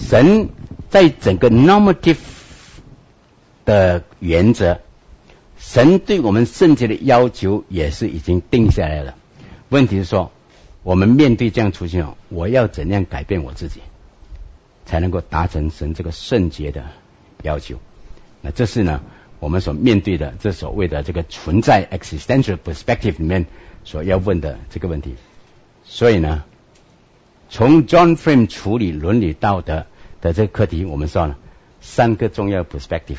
神在整个 normative 的原则，神对我们圣洁的要求也是已经定下来了。问题是说，我们面对这样处境，我要怎样改变我自己，才能够达成神这个圣洁的要求？那这是呢，我们所面对的这所谓的这个存在 existential perspective 里面所要问的这个问题。所以呢，从 John Frame 处理伦理道德的这个课题，我们说呢，3个重要 perspective：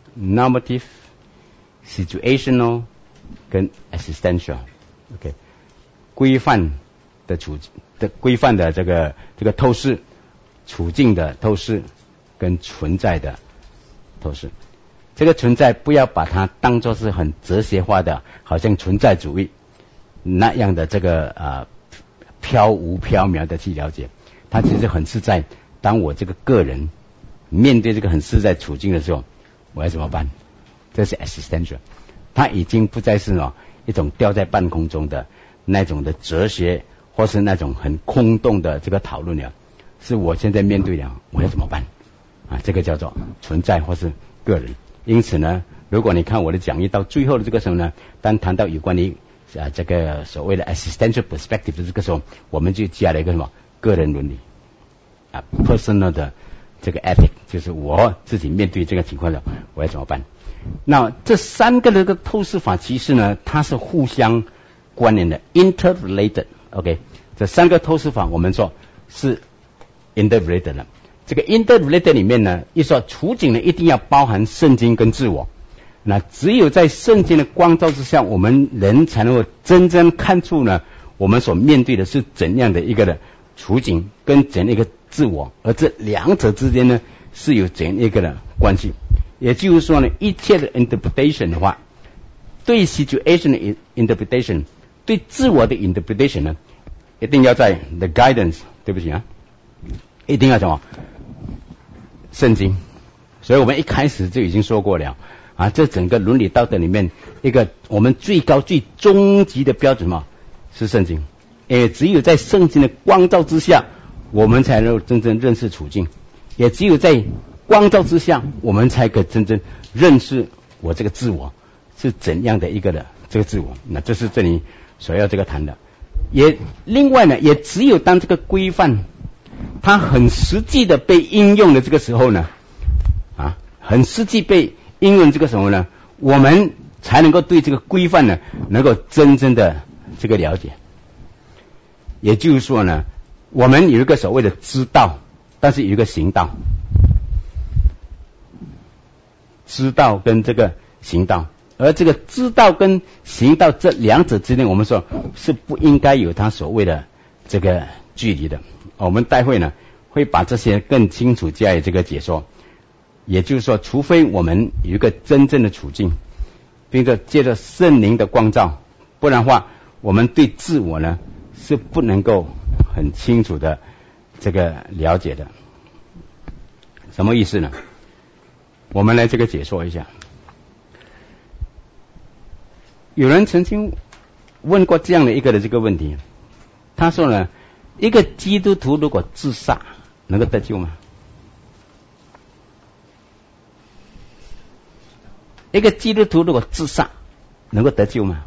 normative、situational 跟 existential。OK， 规范的规范的这个透视，处境的透视跟存在的透视。这个存在不要把它当作是很哲学化的，好像存在主义那样的这个飘无缥缈的去了解，它其实很实在。当我这个个人面对这个很实在处境的时候，我要怎么办？这是 existential， 它已经不再是一种吊在半空中的那种的哲学，或是那种很空洞的这个讨论了，是我现在面对了，我要怎么办？这个叫做存在或是个人。因此呢，如果你看我的讲义到最后的这个时候呢，当谈到有关于这个所谓的 existential perspective 的这个时候，我们就加了一个什么个人伦理personal 的这个 ethic， 就是我自己面对这个情况的我要怎么办。那这3个这个透视法其实呢，它是互相关联的 interrelated。 OK， 这3个透视法我们说是 interrelated 的。这个 interrelated 里面呢，一说处境呢一定要包含圣经跟自我。那只有在圣经的光照之下，我们人才能够真正看出呢，我们所面对的是怎样的一个的处境跟怎样一个自我，而这两者之间呢是有怎样一个的关系。也就是说呢，一切的 interpretation 的话，对 situation 的 interpretation， 对自我的 interpretation 呢，一定要在 the guidance， 对不起一定要什么？圣经。所以我们一开始就已经说过了这整个伦理道德里面一个我们最高最终极的标准是圣经。也只有在圣经的光照之下，我们才能够真正认识处境，也只有在光照之下，我们才可真正认识我这个自我是怎样的一个的这个自我。那这是这里所要这个谈的。也另外呢，也只有当这个规范它很实际的被应用的这个时候呢，很实际被应用这个时候呢，我们才能够对这个规范呢能够真正的这个了解。也就是说呢，我们有一个所谓的知道，但是有一个行道，知道跟这个行道，而这个知道跟行道这两者之间，我们说是不应该有它所谓的这个距离的。我们待会呢会把这些更清楚加以这个解说。也就是说，除非我们有一个真正的处境，并且借着圣灵的光照，不然的话，我们对自我呢是不能够很清楚的这个了解的。什么意思呢？我们来这个解说一下。有人曾经问过这样的一个的这个问题，他说呢，一个基督徒如果自杀能够得救吗？一个基督徒如果自杀能够得救吗？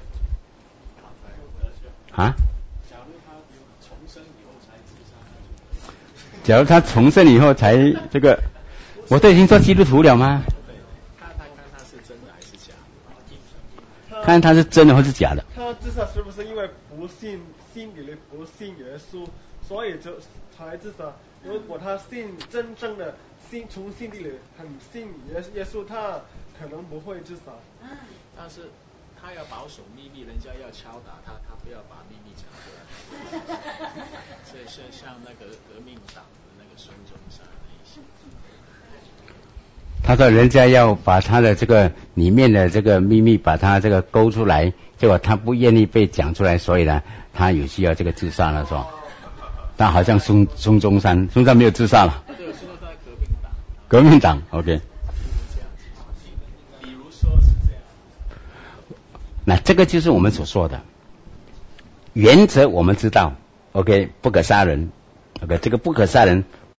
假如他重生以后才这个，我都已经做基督徒了吗？ 看他是真的还是假的？ 看他是真的或是假的。 他自杀是不是因为不信心里不信耶稣，所以就才自杀？如果他真正的从心底里很信耶稣，他可能不会自杀。 但是他要保守秘密，人家要敲打他，他不要把秘密讲出来。所以像那个革命党的那个孙中山的意思。 他说人家要把他的这个里面的这个秘密把他这个勾出来，结果他不愿意被讲出来，所以呢他有需要这个自杀了，是吧？但好像孙中山没有自杀了。 对，孙中山革命党 OK。 比如说是这样。 那这个就是我们所说的原则，我们知道 OK 不可杀人 OK， 这个不可杀人